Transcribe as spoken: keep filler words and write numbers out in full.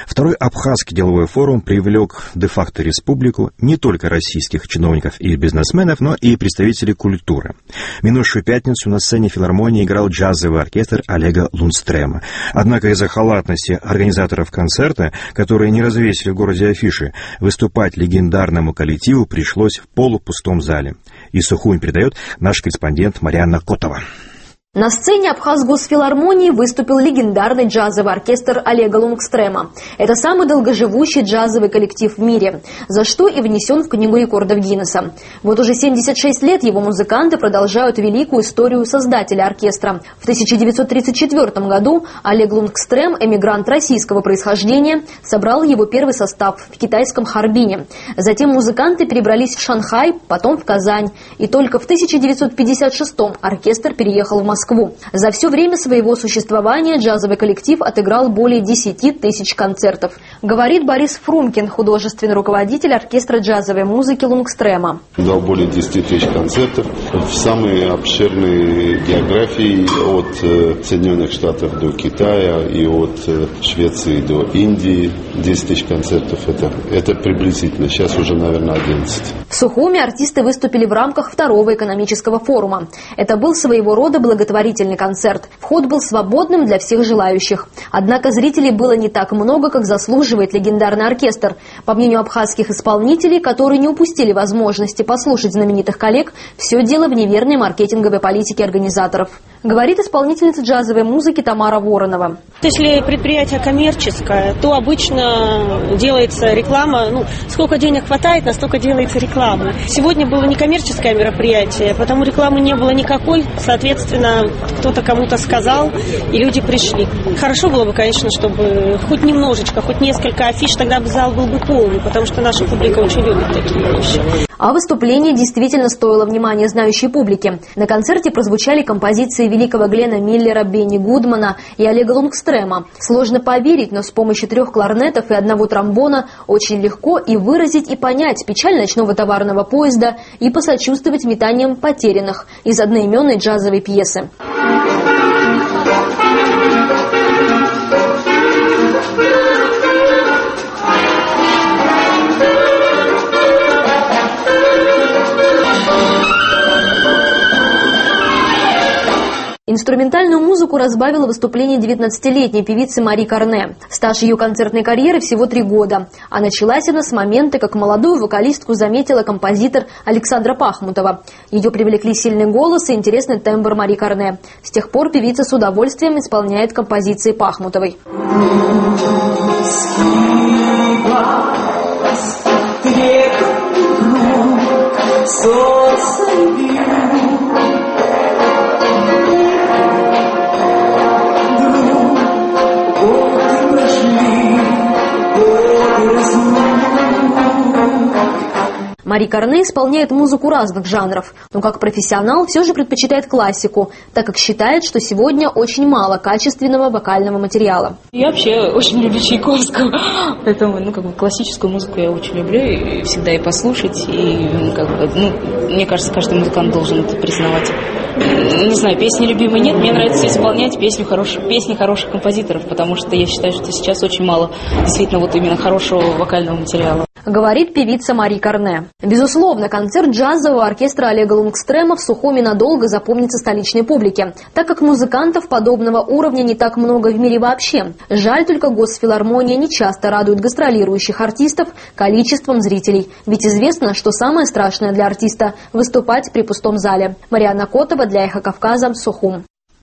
Второй Абхазский деловой форум привлек де-факто республику не только российских чиновников и бизнесменов, но и представителей культуры. Минувшую пятницу на сцене филармонии играл джазовый оркестр Олега Лундстрема. Однако из-за халатности организаторов концерта, которые не развесили в городе афиши, выступать легендарному коллективу пришлось в полупустом зале. Из Сухуми передает наш корреспондент Марианна Котова. На сцене Абхазгосфилармонии выступил легендарный джазовый оркестр Олега Лундстрема. Это самый долгоживущий джазовый коллектив в мире, за что и внесен в Книгу рекордов Гиннесса. Вот уже семьдесят шесть лет его музыканты продолжают великую историю создателя оркестра. В тысяча девятьсот тридцать четвёртом году Олег Лундстрем, эмигрант российского происхождения, собрал его первый состав в китайском Харбине. Затем музыканты перебрались в Шанхай, потом в Казань. И только в тысяча девятьсот пятьдесят шестом оркестр переехал в Москву. Москву. За все время своего существования джазовый коллектив отыграл более десяти тысяч концертов. Говорит Борис Фрумкин, художественный руководитель оркестра джазовой музыки Лундстрема. Дал более десяти тысяч концертов в самой обширной географии, от Соединенных Штатов до Китая и от Швеции до Индии. десять тысяч концертов это, это приблизительно, сейчас уже, наверное, одиннадцать. В Сухуми артисты выступили в рамках второго экономического форума. Это был своего рода благотворительный благотворительный концерт. Вход был свободным для всех желающих. Однако зрителей было не так много, как заслуживает легендарный оркестр. По мнению абхазских исполнителей, которые не упустили возможности послушать знаменитых коллег, все дело в неверной маркетинговой политике организаторов. Говорит исполнительница джазовой музыки Тамара Воронова. Если предприятие коммерческое, то обычно делается реклама. Ну, сколько денег хватает, настолько делается реклама. Сегодня было не коммерческое мероприятие, потому рекламы не было никакой. Соответственно, кто-то кому-то сказал, и люди пришли. Хорошо было бы, конечно, чтобы хоть немножечко, хоть несколько афиш, тогда бы зал был бы полный, потому что наша публика очень любит такие вещи. А выступление действительно стоило внимания знающей публики. На концерте прозвучали композиции великого Глена Миллера, Бенни Гудмана и Олега Лундстрема. Сложно поверить, но с помощью трех кларнетов и одного тромбона очень легко и выразить, и понять печаль ночного товарного поезда, и посочувствовать метаниям потерянных из одноименной джазовой пьесы. Инструментальную музыку разбавило выступление девятнадцатилетней певицы Мари Карне. Стаж ее концертной карьеры всего три года. А началась она с момента, как молодую вокалистку заметила композитор Александра Пахмутова. Ее привлекли сильный голос и интересный тембр Мари Карне. С тех пор певица с удовольствием исполняет композиции Пахмутовой. Мари Карне исполняет музыку разных жанров, но как профессионал все же предпочитает классику, так как считает, что сегодня очень мало качественного вокального материала. Я вообще очень люблю Чайковского, поэтому ну, как бы, классическую музыку я очень люблю, и всегда и послушать, и ну, как бы, ну, мне кажется, каждый музыкант должен это признавать. Не знаю, песни любимые нет, мне нравится исполнять песни хороших, песни хороших композиторов, потому что я считаю, что сейчас очень мало действительно вот именно хорошего вокального материала. Говорит певица Мари Карне. Безусловно, концерт джазового оркестра Олега Лундстрема в Сухуми надолго запомнится столичной публике, так как музыкантов подобного уровня не так много в мире вообще. Жаль только, Госфилармония не часто радует гастролирующих артистов количеством зрителей, ведь известно, что самое страшное для артиста – выступать при пустом зале. Марианна Котова для Эхо Кавказа, Сухум.